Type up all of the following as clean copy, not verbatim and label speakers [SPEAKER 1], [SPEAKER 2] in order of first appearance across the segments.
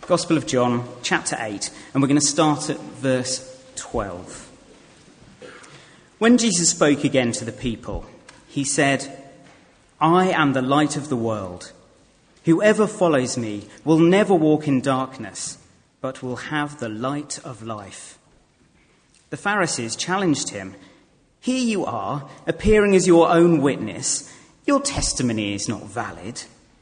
[SPEAKER 1] Gospel of John, chapter 8, and we're going to start at verse 12. When Jesus spoke again to the people, he said, "I am the light of the world. Whoever follows me will never walk in darkness, but will have the light of life." The Pharisees challenged him. "Here you are, appearing as your own witness. Your testimony is not valid."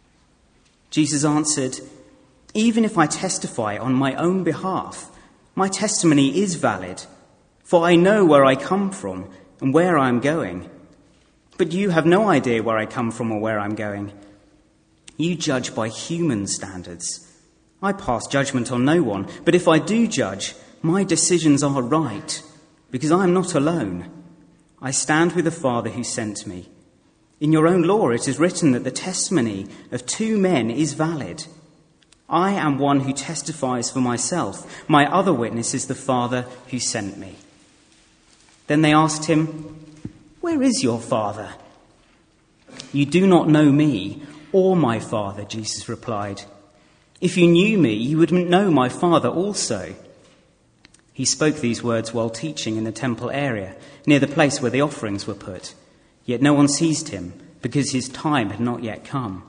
[SPEAKER 1] Jesus answered, "Even if I testify on my own behalf, my testimony is valid, for I know where I come from and where I am going. But you have no idea where I come from or where I am going. You judge by human standards. I pass judgment on no one, but if I do judge, my decisions are right, because I am not alone. I stand with the Father who sent me. In your own law it is written that the testimony of two men is valid. I am one who testifies for myself. My other witness is the Father who sent me." Then they asked him, "Where is your Father?" "You do not know me or my Father," Jesus replied. "If you knew me, you would know my Father also." He spoke these words while teaching in the temple area, near the place where the offerings were put. Yet no one seized him, because his time had not yet come.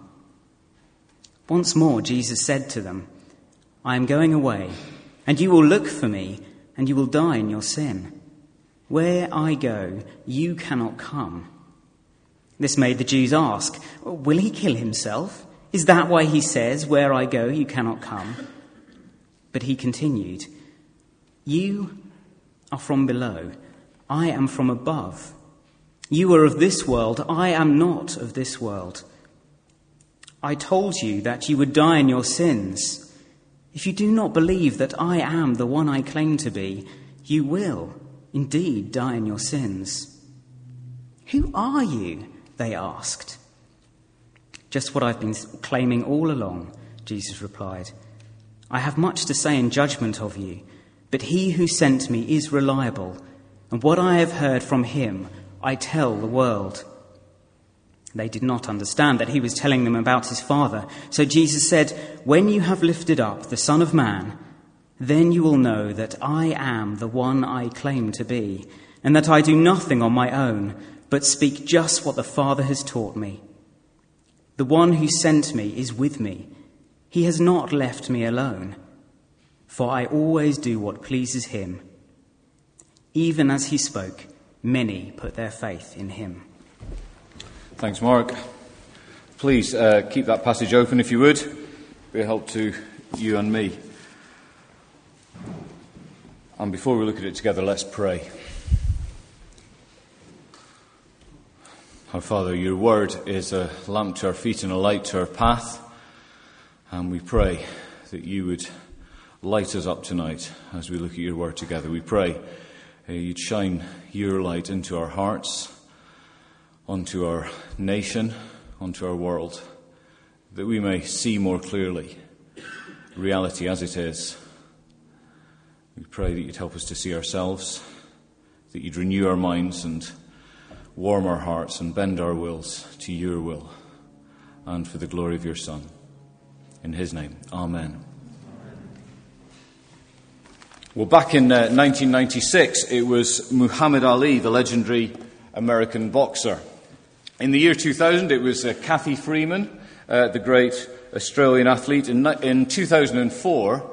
[SPEAKER 1] Once more Jesus said to them, "I am going away, and you will look for me, and you will die in your sin. Where I go, you cannot come." This made the Jews ask, "Will he kill himself? Is that why he says, 'Where I go, you cannot come'?" But he continued, "You are from below, I am from above. You are of this world, I am not of this world. I told you that you would die in your sins. If you do not believe that I am the one I claim to be, you will indeed die in your sins." "Who are you?" they asked. "Just what I've been claiming all along," Jesus replied. "I have much to say in judgment of you, but he who sent me is reliable, and what I have heard from him I tell the world." They did not understand that he was telling them about his Father. So Jesus said, "When you have lifted up the Son of Man, then you will know that I am the one I claim to be, and that I do nothing on my own, but speak just what the Father has taught me. The one who sent me is with me. He has not left me alone, for I always do what pleases him." Even as he spoke, many put their faith in him.
[SPEAKER 2] Thanks, Mark. Please keep that passage open if you would. Be a help to you and me. And before we look at it together, let's pray. Our Father, your word is a lamp to our feet and a light to our path. And we pray that you would light us up tonight as we look at your word together. We pray you'd shine your light into our hearts, onto our nation, onto our world, that we may see more clearly reality as it is. We pray that you'd help us to see ourselves, that you'd renew our minds and warm our hearts and bend our wills to your will, and for the glory of your Son. In his name, amen. Well, back in 1996, it was Muhammad Ali, the legendary American boxer. In the year 2000, it was Cathy Freeman, the great Australian athlete. In 2004,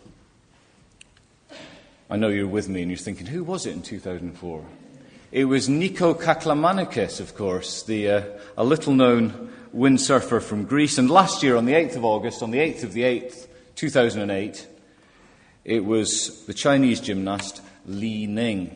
[SPEAKER 2] I know you're with me and you're thinking, who was it in 2004? It was Nikos Kaklamanikis, of course, a little-known windsurfer from Greece. And last year, on the 8th of August, on the 8th of the 8th, 2008, it was the Chinese gymnast Li Ning.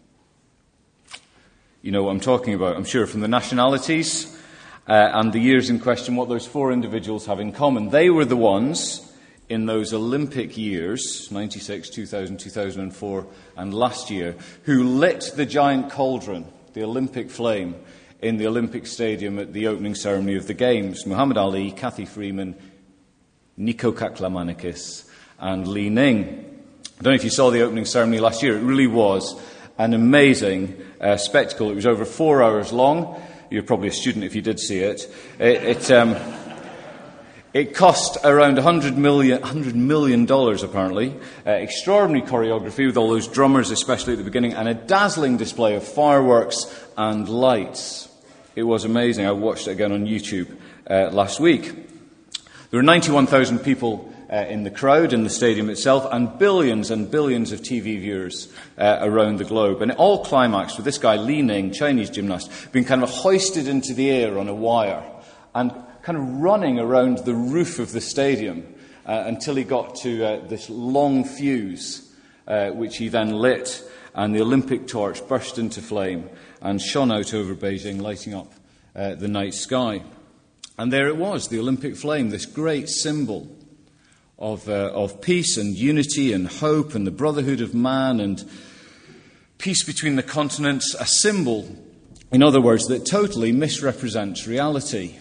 [SPEAKER 2] You know what I'm talking about, I'm sure, from the nationalities and the years in question, what those four individuals have in common. They were the ones in those Olympic years, 96, 2000, 2004, and last year, who lit the giant cauldron, the Olympic flame, in the Olympic Stadium at the opening ceremony of the Games. Muhammad Ali, Cathy Freeman, Nikos Kaklamanikis, and Li Ning. I don't know if you saw the opening ceremony last year. It really was an amazing spectacle. It was over 4 hours long. You're probably a student if you did see it. It cost around $100 million apparently. Extraordinary choreography with all those drummers, especially at the beginning, and a dazzling display of fireworks and lights. It was amazing. I watched it again on YouTube last week. There were 91,000 people in the crowd, in the stadium itself, and billions of TV viewers around the globe. And it all climaxed with this guy, Li Ning, Chinese gymnast, being kind of hoisted into the air on a wire and kind of running around the roof of the stadium until he got to this long fuse, which he then lit, and the Olympic torch burst into flame and shone out over Beijing, lighting up the night sky. And there it was, the Olympic flame, this great symbol of peace and unity and hope and the brotherhood of man and peace between the continents, a symbol, in other words, that totally misrepresents reality.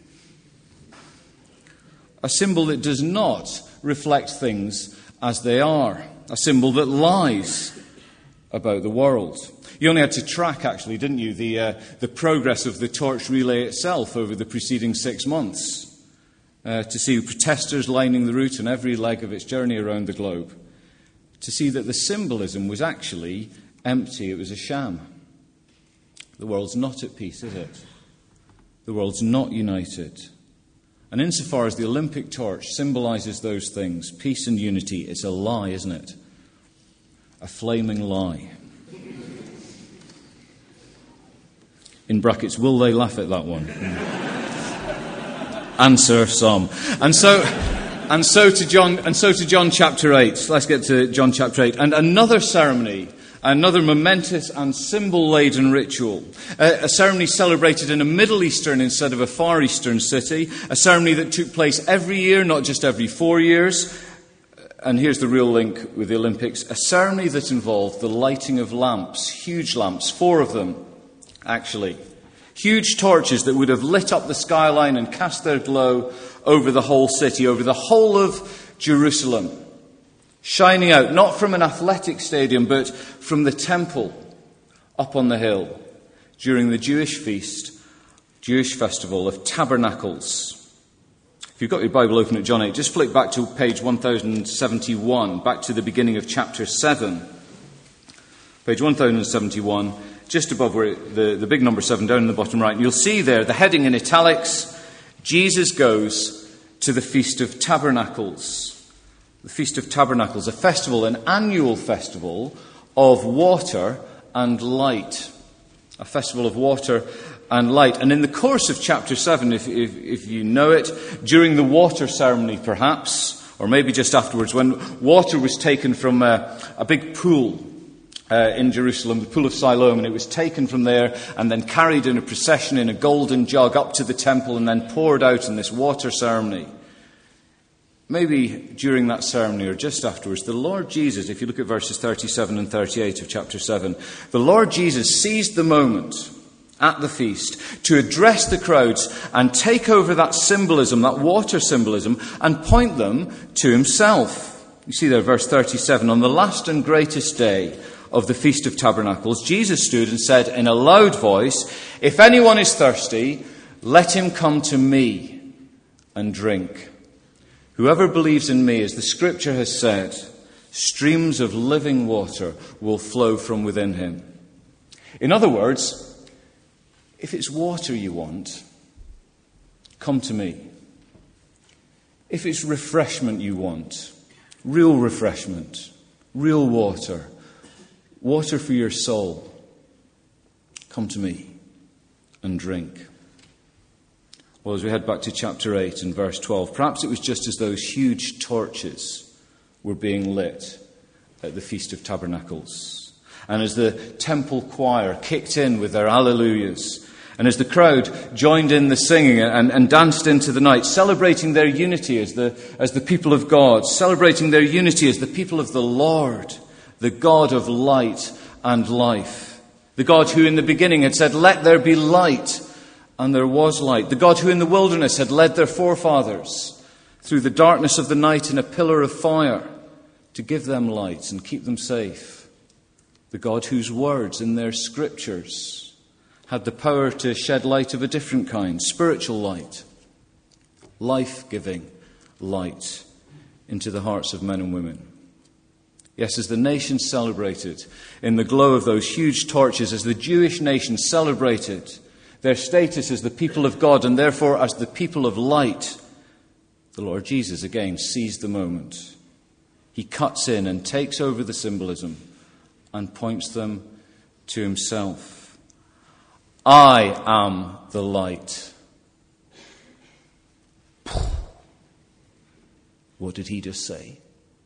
[SPEAKER 2] A symbol that does not reflect things as they are. A symbol that lies about the world. You only had to track, actually, didn't you, the progress of the torch relay itself over the preceding 6 months. To see protesters lining the route on every leg of its journey around the globe. To see that the symbolism was actually empty. It was a sham. The world's not at peace, is it? The world's not united. And insofar as the Olympic torch symbolises those things, peace and unity, it's a lie, isn't it? A flaming lie. In brackets, will they laugh at that one? Answer some. And so to John chapter 8. Let's get to John chapter 8. And another ceremony, another momentous and symbol-laden ritual. A ceremony celebrated in a Middle Eastern instead of a Far Eastern city. A ceremony that took place every year, not just every 4 years. And here's the real link with the Olympics. A ceremony that involved the lighting of lamps, huge lamps, 4 of them, actually. Huge torches that would have lit up the skyline and cast their glow over the whole city, over the whole of Jerusalem. Shining out, not from an athletic stadium, but from the temple up on the hill during the Jewish festival of Tabernacles. If you've got your Bible open at John 8, just flick back to page 1071, back to the beginning of chapter 7. Page 1071. Just above where the big number 7 down in the bottom right. And you'll see there, the heading in italics, Jesus goes to the Feast of Tabernacles. The Feast of Tabernacles, a festival, an annual festival of water and light. A festival of water and light. And in the course of chapter 7, if you know it, during the water ceremony perhaps, or maybe just afterwards, when water was taken from a big pool, in Jerusalem, the Pool of Siloam, and it was taken from there and then carried in a procession in a golden jug up to the temple and then poured out in this water ceremony. Maybe during that ceremony or just afterwards, the Lord Jesus, if you look at verses 37 and 38 of chapter 7, the Lord Jesus seized the moment at the feast to address the crowds and take over that symbolism, that water symbolism, and point them to himself. You see there, verse 37, on the last and greatest day of the Feast of Tabernacles, Jesus stood and said in a loud voice, if anyone is thirsty, let him come to me and drink. Whoever believes in me, as the scripture has said, streams of living water will flow from within him. In other words, if it's water you want, come to me. If it's refreshment you want, real refreshment, real water, water for your soul, come to me and drink. Well, as we head back to chapter 8 and verse 12, perhaps it was just as those huge torches were being lit at the Feast of Tabernacles. And as the temple choir kicked in with their alleluias, and as the crowd joined in the singing and danced into the night, celebrating their unity as the people of God, celebrating their unity as the people of the Lord, the God of light and life. The God who in the beginning had said, let there be light, and there was light. The God who in the wilderness had led their forefathers through the darkness of the night in a pillar of fire to give them light and keep them safe. The God whose words in their scriptures had the power to shed light of a different kind, spiritual light, life-giving light into the hearts of men and women. Yes, as the nation celebrated in the glow of those huge torches, as the Jewish nation celebrated their status as the people of God and therefore as the people of light, the Lord Jesus again seized the moment. He cuts in and takes over the symbolism and points them to himself. I am the light. What did he just say?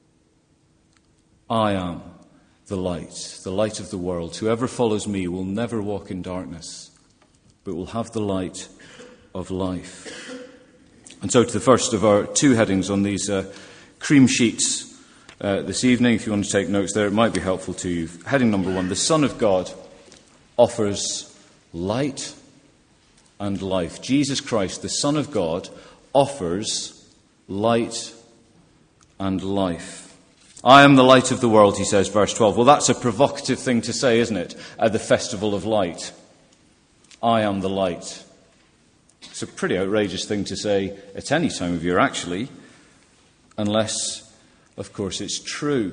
[SPEAKER 2] I am the light of the world. Whoever follows me will never walk in darkness, but will have the light of life. And so to the first of our two headings on these cream sheets this evening, if you want to take notes there, it might be helpful to you. Heading number 1, the Son of God offers light and life. Jesus Christ, the Son of God, offers light and life. I am the light of the world, he says, verse 12. Well, that's a provocative thing to say, isn't it, at the Festival of Light? I am the light. It's a pretty outrageous thing to say at any time of year, actually, unless, of course, it's true.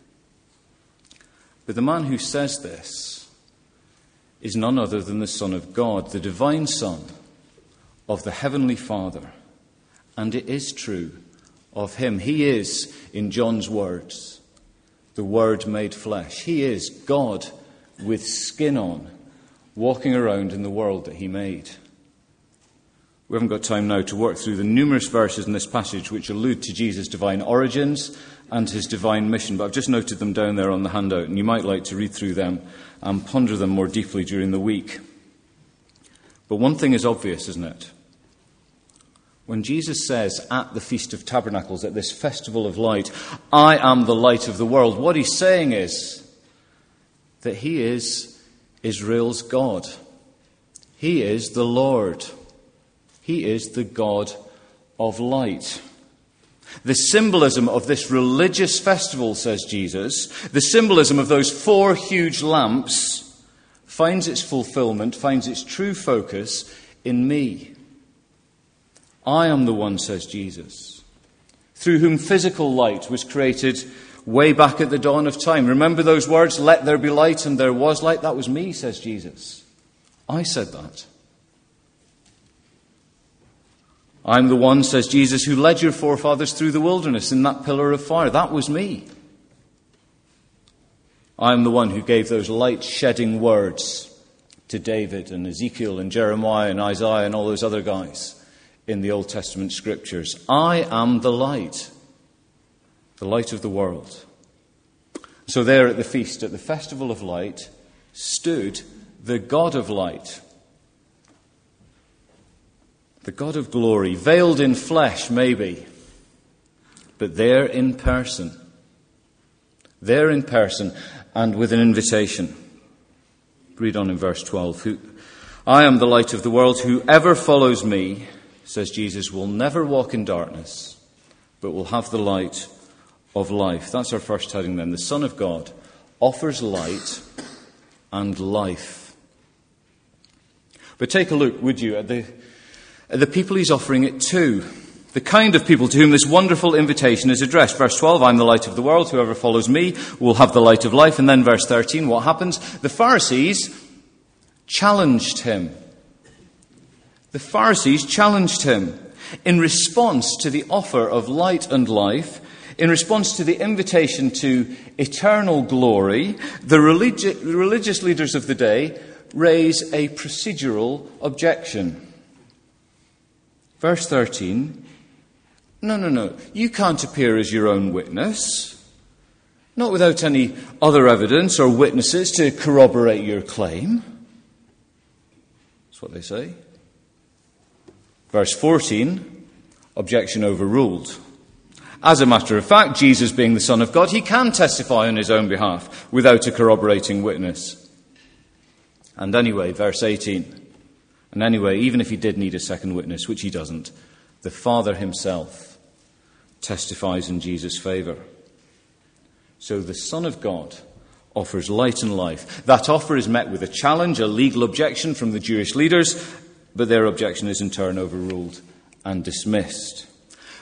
[SPEAKER 2] But the man who says this is none other than the Son of God, the divine Son of the Heavenly Father. And it is true of him. He is, in John's words, the Word made flesh. He is God with skin on, walking around in the world that he made. We haven't got time now to work through the numerous verses in this passage which allude to Jesus' divine origins and his divine mission, but I've just noted them down there on the handout, and you might like to read through them and ponder them more deeply during the week. But one thing is obvious, isn't it? When Jesus says at the Feast of Tabernacles, at this festival of light, I am the light of the world, what he's saying is that he is Israel's God. He is the Lord. He is the God of light. The symbolism of this religious festival, says Jesus, the symbolism of those 4 huge lamps finds its fulfillment, finds its true focus in me. I am the one, says Jesus, through whom physical light was created way back at the dawn of time. Remember those words, let there be light, and there was light? That was me, says Jesus. I said that. I'm the one, says Jesus, who led your forefathers through the wilderness in that pillar of fire. That was me. I'm the one who gave those light-shedding words to David and Ezekiel and Jeremiah and Isaiah and all those other guys in the Old Testament scriptures. I am the light of the world. So there at the feast, at the festival of light, stood the God of light, the God of glory, veiled in flesh maybe, but there in person and with an invitation. Read on in verse 12. I am the light of the world. Whoever follows me, says Jesus, will never walk in darkness, but will have the light of life. That's our first heading then. The Son of God offers light and life. But take a look, would you, at the people he's offering it to. The kind of people to whom this wonderful invitation is addressed. Verse 12, I'm the light of the world. Whoever follows me will have the light of life. And then verse 13, what happens? The Pharisees challenged him. The Pharisees challenged him in response to the offer of light and life, in response to the invitation to eternal glory. The religious leaders of the day raise a procedural objection. Verse 13, no, you can't appear as your own witness, not without any other evidence or witnesses to corroborate your claim. That's what they say. Verse 14, objection overruled. As a matter of fact, Jesus being the Son of God, he can testify on his own behalf without a corroborating witness. And anyway, verse 18, and anyway, even if he did need a second witness, which he doesn't, the Father himself testifies in Jesus' favour. So the Son of God offers light and life. That offer is met with a challenge, a legal objection from the Jewish leaders, but their objection is in turn overruled and dismissed.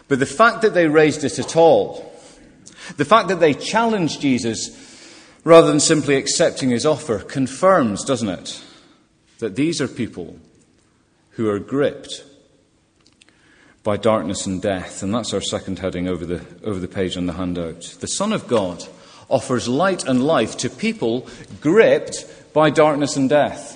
[SPEAKER 2] But the fact that they raised it at all, the fact that they challenged Jesus rather than simply accepting his offer, confirms, doesn't it, that these are people who are gripped by darkness and death. And that's our second heading over the page on the handout. The Son of God offers light and life to people gripped by darkness and death.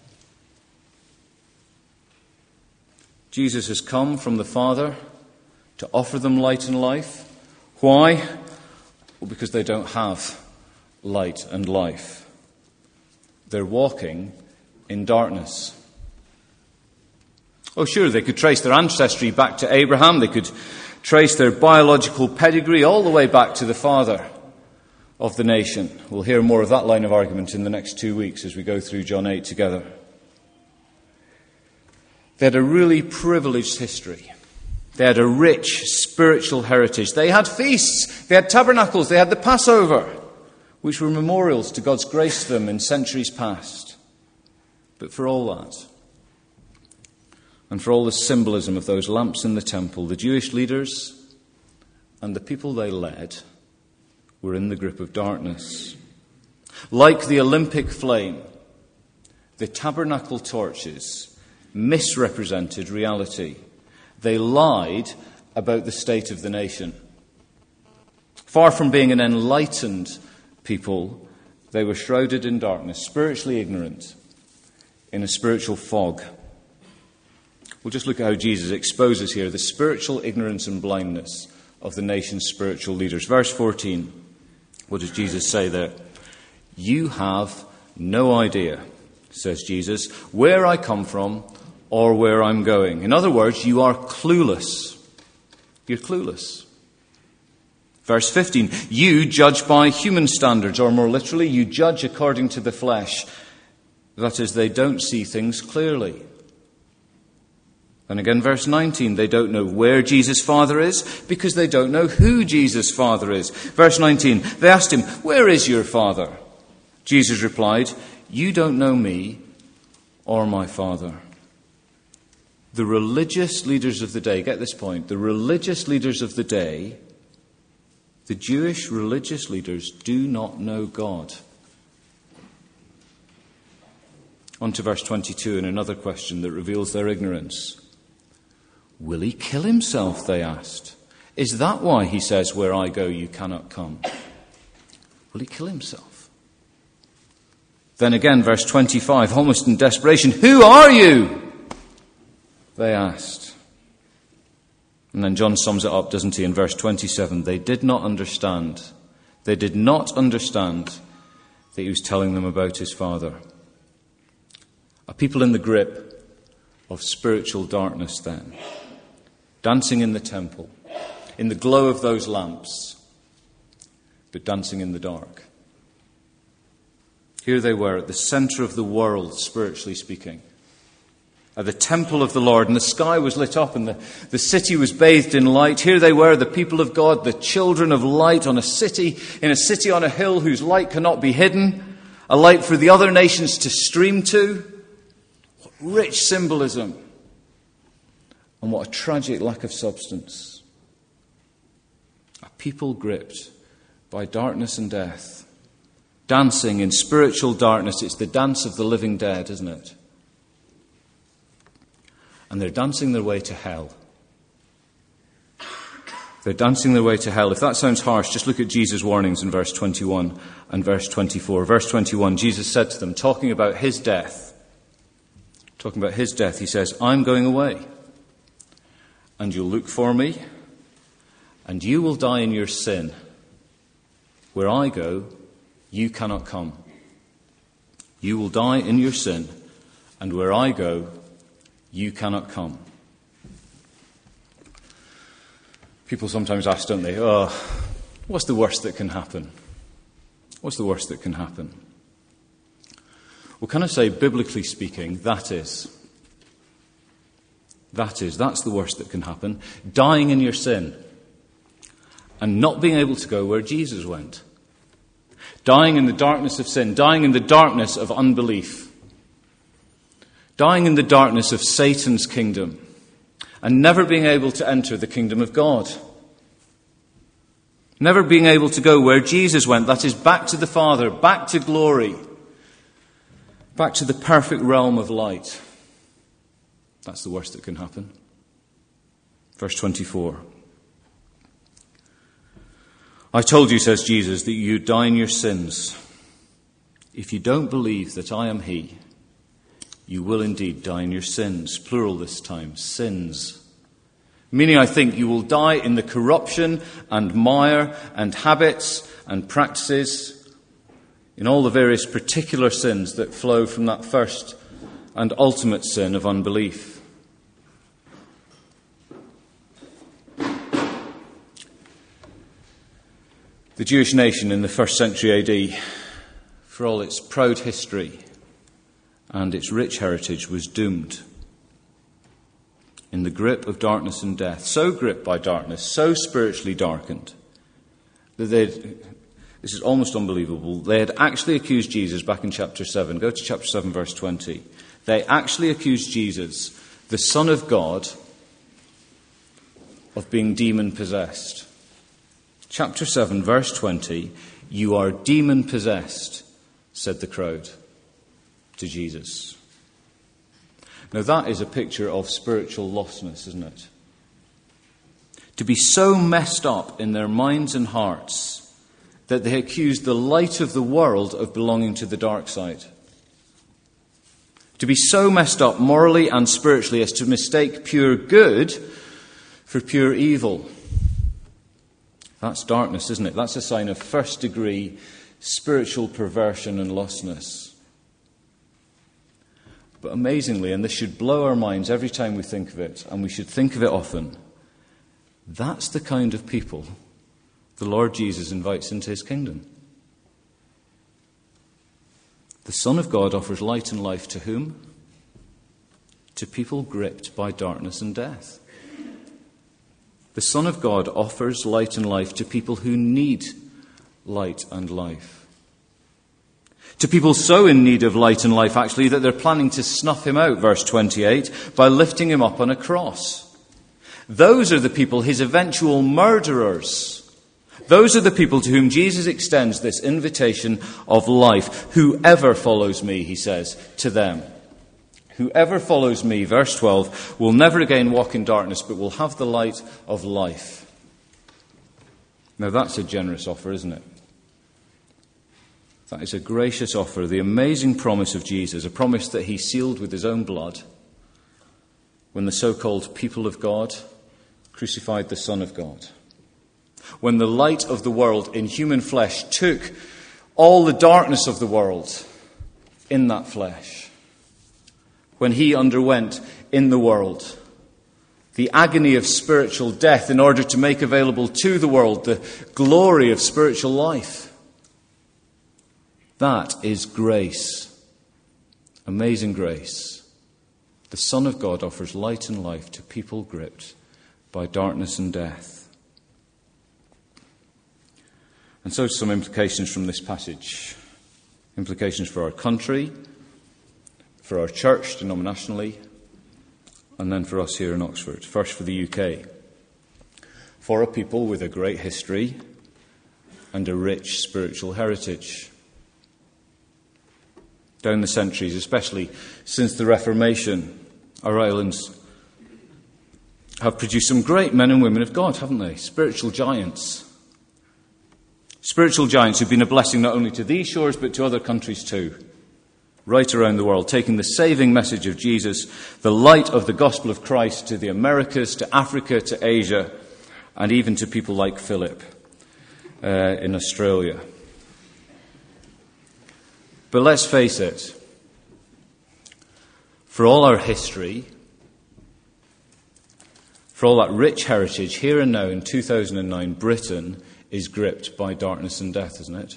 [SPEAKER 2] Jesus has come from the Father to offer them light and life. Why? Well, because they don't have light and life. They're walking in darkness. Oh, sure, they could trace their ancestry back to Abraham. They could trace their biological pedigree all the way back to the father of the nation. We'll hear more of that line of argument in the next 2 weeks as we go through John 8 together. They had a really privileged history. They had a rich spiritual heritage. They had feasts. They had tabernacles. They had the Passover, which were memorials to God's grace to them in centuries past. But for all that, and for all the symbolism of those lamps in the temple, the Jewish leaders and the people they led were in the grip of darkness. Like the Olympic flame, the tabernacle torches misrepresented reality. They lied about the state of the nation. Far from being an enlightened people, they were shrouded in darkness, spiritually ignorant, in a spiritual fog. We'll just look at how Jesus exposes here the spiritual ignorance and blindness of the nation's spiritual leaders. Verse 14, what does Jesus say there? You have no idea, says Jesus, where I come from or where I'm going. In other words, you are clueless. You're clueless. Verse 15, you judge by human standards, or more literally, you judge according to the flesh. That is, they don't see things clearly. And again, verse 19, they don't know where Jesus' Father is because they don't know who Jesus' Father is. Verse 19, they asked him, where is your Father? Jesus replied, you don't know me or my Father. The religious leaders of the day, get this point, the religious leaders of the day, the Jewish religious leaders do not know God. On to verse 22 and another question that reveals their ignorance. Will he kill himself, they asked. Is that why he says, where I go, you cannot come? Will he kill himself? Then again, verse 25, almost in desperation, who are you? They asked. And then John sums it up, doesn't he, in verse 27. They did not understand. They did not understand that he was telling them about his Father. A people in the grip of spiritual darkness then, dancing in the temple, in the glow of those lamps, but dancing in the dark. Here they were at the center of the world, spiritually speaking, at the temple of the Lord, and the sky was lit up and the city was bathed in light. Here they were, the people of God, the children of light in a city on a hill whose light cannot be hidden, a light for the other nations to stream to. What rich symbolism, and what a tragic lack of substance. A people gripped by darkness and death, dancing in spiritual darkness. It's the dance of the living dead, isn't it? And they're dancing their way to hell. They're dancing their way to hell. If that sounds harsh, just look at Jesus' warnings in verse 21 and verse 24. Verse 21, Jesus said to them, talking about his death, he says, I'm going away, and you'll look for me, and you will die in your sin. Where I go, you cannot come. You will die in your sin, and where I go, you cannot come. People sometimes ask, don't they, what's the worst that can happen? What's the worst that can happen? Well, can I say, biblically speaking, that's the worst that can happen. Dying in your sin and not being able to go where Jesus went. Dying in the darkness of sin, dying in the darkness of unbelief. Dying in the darkness of Satan's kingdom, and never being able to enter the kingdom of God. Never being able to go where Jesus went, that is, back to the Father, back to glory, back to the perfect realm of light. That's the worst that can happen. Verse 24. I told you, says Jesus, that you die in your sins. If you don't believe that I am he, you will indeed die in your sins. Plural this time, sins. Meaning, I think, you will die in the corruption and mire and habits and practices, in all the various particular sins that flow from that first and ultimate sin of unbelief. The Jewish nation in the 1st century AD, for all its proud history and its rich heritage, was doomed. In the grip of darkness and death, so gripped by darkness, so spiritually darkened, that this is almost unbelievable, they had actually accused Jesus back in chapter 7. Go to chapter 7, verse 20. They actually accused Jesus, the Son of God, of being demon-possessed. Chapter 7, verse 20, you are demon-possessed, said the crowd to Jesus. Now that is a picture of spiritual lostness, isn't it? To be so messed up in their minds and hearts that they accused the light of the world of belonging to the dark side. To be so messed up morally and spiritually as to mistake pure good for pure evil. That's darkness, isn't it? That's a sign of first-degree spiritual perversion and lostness. But amazingly, and this should blow our minds every time we think of it, and we should think of it often, that's the kind of people the Lord Jesus invites into his kingdom. The Son of God offers light and life to whom? To people gripped by darkness and death. The Son of God offers light and life to people who need light and life. To people so in need of light and life, actually, that they're planning to snuff him out, verse 28, by lifting him up on a cross. Those are the people, his eventual murderers. Those are the people to whom Jesus extends this invitation of life. Whoever follows me, he says to them. Whoever follows me, verse 12, will never again walk in darkness, but will have the light of life. Now that's a generous offer, isn't it? That is a gracious offer, the amazing promise of Jesus, a promise that he sealed with his own blood when the so-called people of God crucified the Son of God. When the light of the world in human flesh took all the darkness of the world in that flesh. When he underwent in the world the agony of spiritual death in order to make available to the world the glory of spiritual life. That is grace. Amazing grace. The Son of God offers light and life to people gripped by darkness and death. And so some implications from this passage. Implications for our country, for our church denominationally, and then for us here in Oxford. First for the UK. For a people with a great history and a rich spiritual heritage. Down the centuries, especially since the Reformation, our islands have produced some great men and women of God, haven't they? Spiritual giants. Spiritual giants who've been a blessing not only to these shores but to other countries too. Right around the world, taking the saving message of Jesus, the light of the gospel of Christ to the Americas, to Africa, to Asia, and even to people like Philip in Australia. But let's face it, for all our history, for all that rich heritage, here and now in 2009, Britain is gripped by darkness and death, isn't it?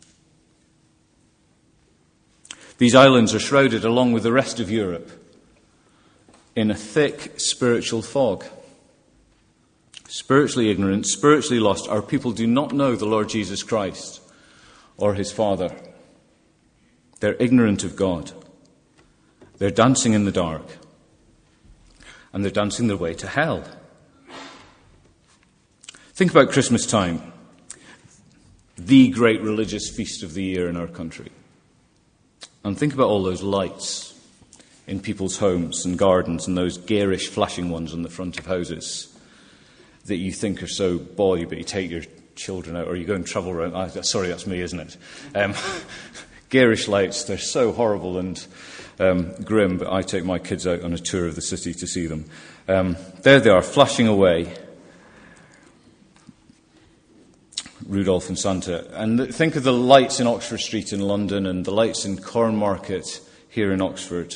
[SPEAKER 2] These islands are shrouded, along with the rest of Europe, in a thick spiritual fog. Spiritually ignorant, spiritually lost, our people do not know the Lord Jesus Christ or his Father. They're ignorant of God. They're dancing in the dark. and they're dancing their way to hell. Think about Christmas time, the great religious feast of the year in our country. And think about all those lights in people's homes and gardens and those garish flashing ones on the front of houses that you think are so boy, but you take your children out or you go and travel around. Sorry, that's me, isn't it? Garish lights, they're so horrible and grim, but I take my kids out on a tour of the city to see them. There they are, flashing away. Rudolph and Santa. And think of the lights in Oxford Street in London and the lights in Cornmarket here in Oxford.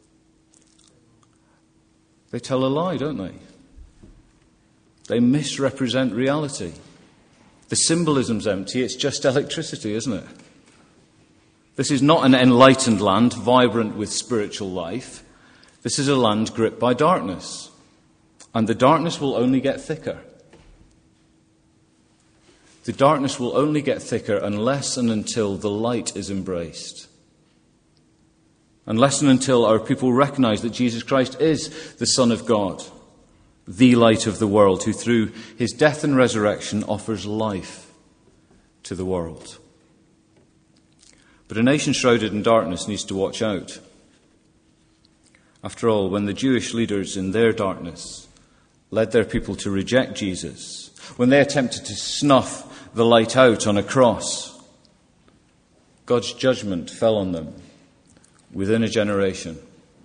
[SPEAKER 2] They tell a lie, don't they? They misrepresent reality. The symbolism's empty, it's just electricity, isn't it? This is not an enlightened land, vibrant with spiritual life. This is a land gripped by darkness. And the darkness will only get thicker. The darkness will only get thicker unless and until the light is embraced. Unless and until our people recognize that Jesus Christ is the Son of God, the light of the world, who through his death and resurrection offers life to the world. But a nation shrouded in darkness needs to watch out. After all, when the Jewish leaders in their darkness led their people to reject Jesus, when they attempted to snuff the light out on a cross, God's judgment fell on them within a generation.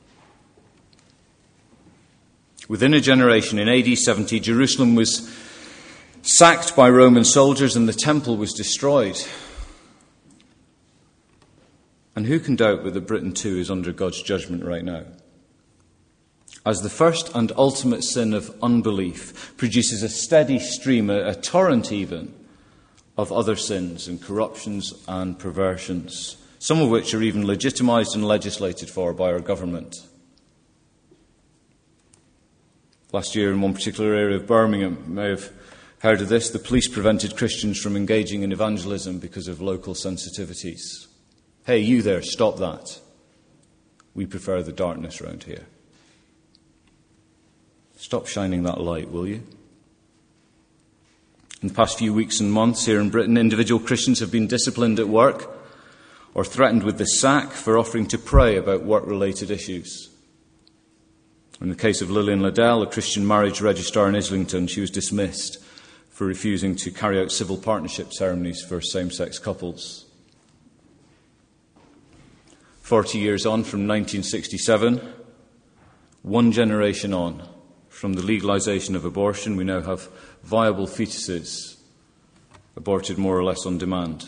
[SPEAKER 2] Within a generation, in AD 70, Jerusalem was sacked by Roman soldiers and the temple was destroyed. And who can doubt that Britain too is under God's judgment right now? As the first and ultimate sin of unbelief produces a steady stream, a torrent even, of other sins and corruptions and perversions, some of which are even legitimised and legislated for by our government. Last year, in one particular area of Birmingham, you may have heard of this, the police prevented Christians from engaging in evangelism because of local sensitivities. Hey, you there, stop that. We prefer the darkness around here. Stop shining that light, will you? In the past few weeks and months here in Britain, individual Christians have been disciplined at work or threatened with the sack for offering to pray about work-related issues. In the case of Lillian Liddell, a Christian marriage registrar in Islington, she was dismissed for refusing to carry out civil partnership ceremonies for same-sex couples. 40 years on from 1967, one generation on from the legalisation of abortion, we now have viable fetuses aborted more or less on demand.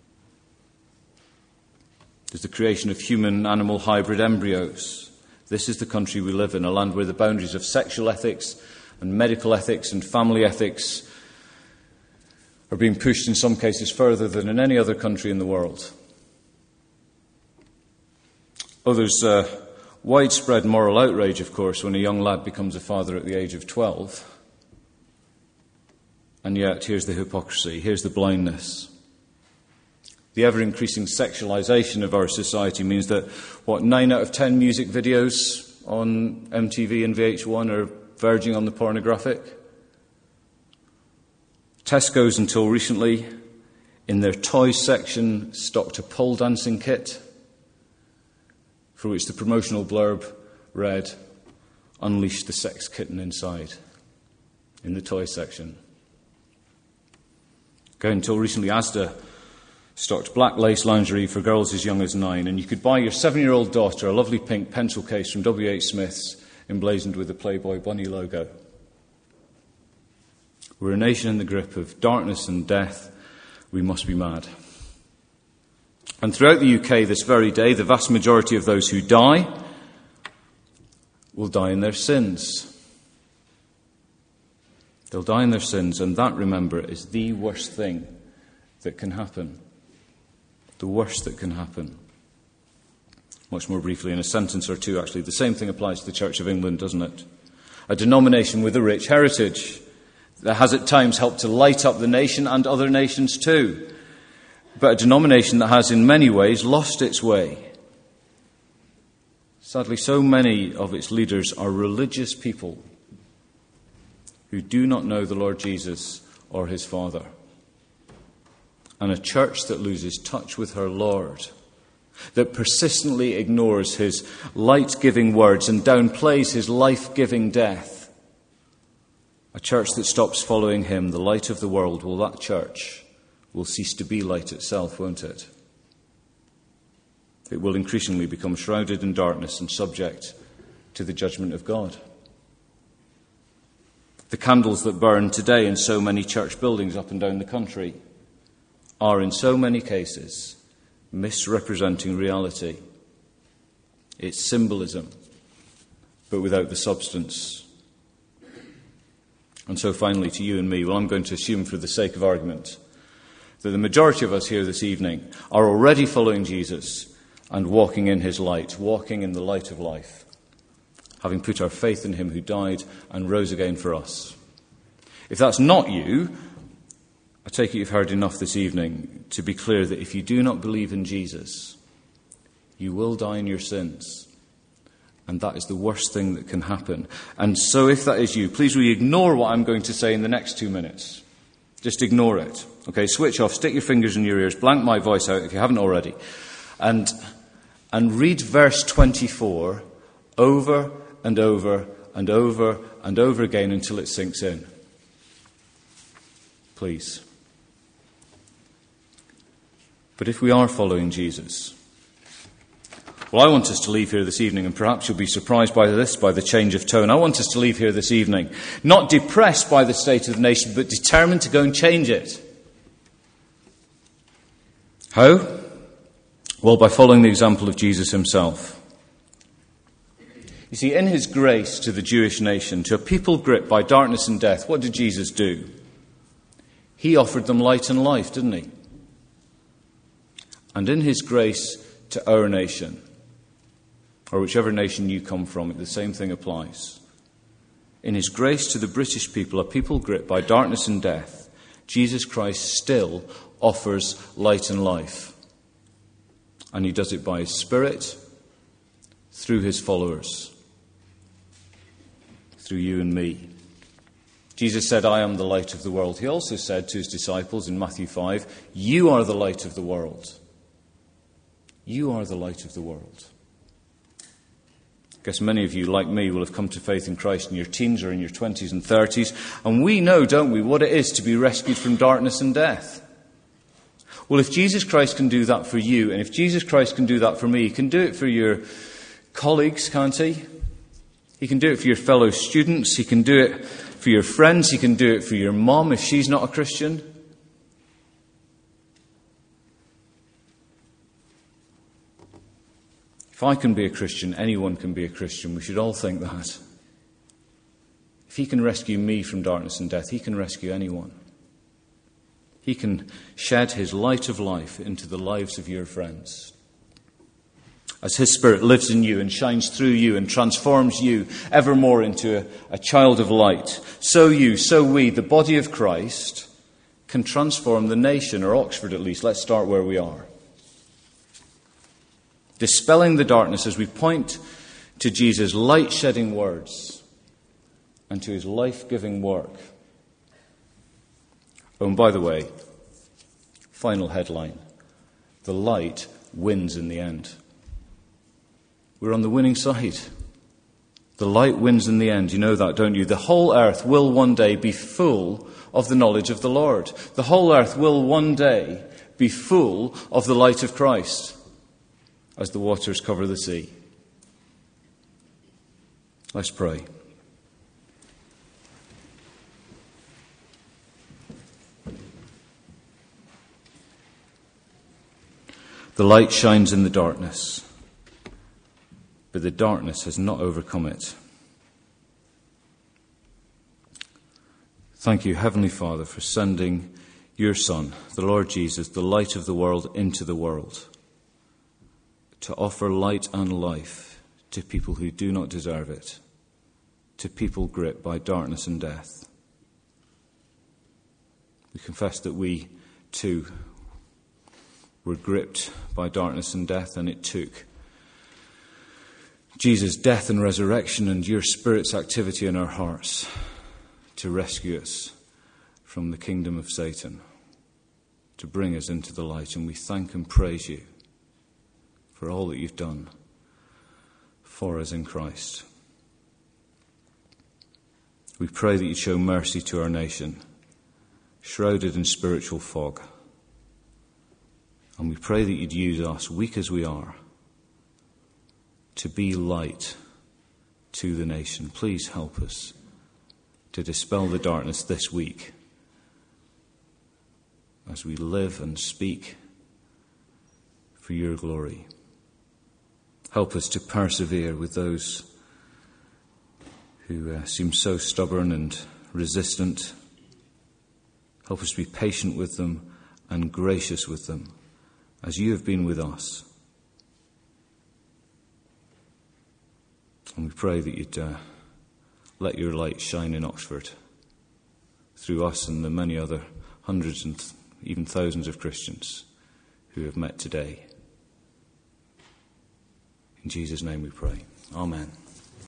[SPEAKER 2] There's the creation of human-animal hybrid embryos. This is the country we live in, a land where the boundaries of sexual ethics and medical ethics and family ethics are being pushed in some cases further than in any other country in the world. Oh, there's widespread moral outrage, of course, when a young lad becomes a father at the age of 12. And yet, here's the hypocrisy, here's the blindness. The ever-increasing sexualization of our society means that, 9 out of 10 music videos on MTV and VH1 are verging on the pornographic? Tesco's, until recently, in their toys section, stocked a pole dancing kit, for which the promotional blurb read, "Unleash the sex kitten inside," in the toy section. Okay, until recently, Asda stocked black lace lingerie for girls as young as 9, and you could buy your 7-year-old daughter a lovely pink pencil case from W.H. Smith's emblazoned with the Playboy Bunny logo. We're a nation in the grip of darkness and death. We must be mad. And throughout the UK this very day, the vast majority of those who die will die in their sins. They'll die in their sins, and that, remember, is the worst thing that can happen. The worst that can happen. Much more briefly, in a sentence or two, actually, the same thing applies to the Church of England, doesn't it? A denomination with a rich heritage that has at times helped to light up the nation and other nations too. But a denomination that has in many ways lost its way. Sadly, so many of its leaders are religious people who do not know the Lord Jesus or his Father. And a church that loses touch with her Lord, that persistently ignores his light-giving words and downplays his life-giving death. A church that stops following him, the light of the world, well, that church will cease to be light itself, won't it? It will increasingly become shrouded in darkness and subject to the judgment of God. The candles that burn today in so many church buildings up and down the country are in so many cases misrepresenting reality. It's symbolism, but without the substance. And so finally to you and me, well, I'm going to assume for the sake of argument that the majority of us here this evening are already following Jesus and walking in his light, walking in the light of life, having put our faith in him who died and rose again for us. If that's not you, I take it you've heard enough this evening to be clear that if you do not believe in Jesus, you will die in your sins. And that is the worst thing that can happen. And so if that is you, please will you ignore what I'm going to say in the next 2 minutes. Just ignore it. Okay, switch off, stick your fingers in your ears, blank my voice out if you haven't already. And read verse 24 over and over and over and over again until it sinks in. Please. But if we are following Jesus, well, I want us to leave here this evening, and perhaps you'll be surprised by this, by the change of tone. I want us to leave here this evening, not depressed by the state of the nation, but determined to go and change it. How? Well, by following the example of Jesus himself. You see, in his grace to the Jewish nation, to a people gripped by darkness and death, what did Jesus do? He offered them light and life, didn't he? And in his grace to our nation, or whichever nation you come from, the same thing applies. In his grace to the British people, a people gripped by darkness and death, Jesus Christ still offers light and life. And he does it by his Spirit, through his followers, through you and me. Jesus said, I am the light of the world. He also said to his disciples in Matthew 5, you are the light of the world. You are the light of the world. I guess many of you, like me, will have come to faith in Christ in your teens or in your 20s and 30s. And we know, don't we, what it is to be rescued from darkness and death. Well, if Jesus Christ can do that for you, and if Jesus Christ can do that for me, he can do it for your colleagues, can't he? He can do it for your fellow students. He can do it for your friends. He can do it for your mom if she's not a Christian. If I can be a Christian, anyone can be a Christian. We should all think that. If he can rescue me from darkness and death, he can rescue anyone. He can shed his light of life into the lives of your friends. As his Spirit lives in you and shines through you and transforms you ever more into a child of light, so we, the body of Christ, can transform the nation, or Oxford at least. Let's start where we are. Dispelling the darkness as we point to Jesus' light-shedding words and to his life-giving work. Oh, and by the way, final headline, the light wins in the end. We're on the winning side. The light wins in the end. You know that, don't you? The whole earth will one day be full of the knowledge of the Lord. The whole earth will one day be full of the light of Christ as the waters cover the sea. Let's pray. The light shines in the darkness, but the darkness has not overcome it. Thank you, Heavenly Father, for sending your Son, the Lord Jesus, the light of the world, into the world, to offer light and life to people who do not deserve it, to people gripped by darkness and death. We confess that we, too, were gripped by darkness and death, and it took Jesus' death and resurrection and your Spirit's activity in our hearts to rescue us from the kingdom of Satan, to bring us into the light. And we thank and praise you for all that you've done for us in Christ. We pray that you'd show mercy to our nation, shrouded in spiritual fog. And we pray that you'd use us, weak as we are, to be light to the nation. Please help us to dispel the darkness this week as we live and speak for your glory. Help us to persevere with those who seem so stubborn and resistant. Help us to be patient with them and gracious with them, as you have been with us. And we pray that you'd let your light shine in Oxford through us and the many other hundreds and even thousands of Christians who have met today. In Jesus' name we pray. Amen.